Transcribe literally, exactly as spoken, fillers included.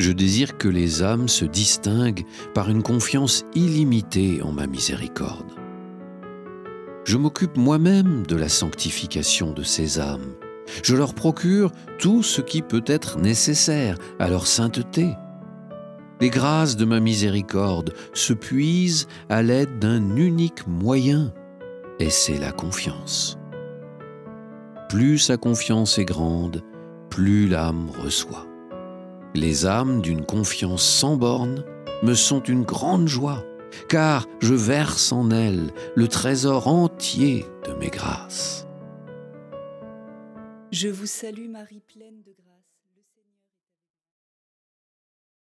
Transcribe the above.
Je désire que les âmes se distinguent par une confiance illimitée en ma miséricorde. Je m'occupe moi-même de la sanctification de ces âmes. Je leur procure tout ce qui peut être nécessaire à leur sainteté. Les grâces de ma miséricorde se puisent à l'aide d'un unique moyen, et c'est la confiance. Plus sa confiance est grande, plus l'âme reçoit. Les âmes d'une confiance sans borne me sont une grande joie, car je verse en elles le trésor entier de mes grâces. Je vous salue Marie pleine de grâce.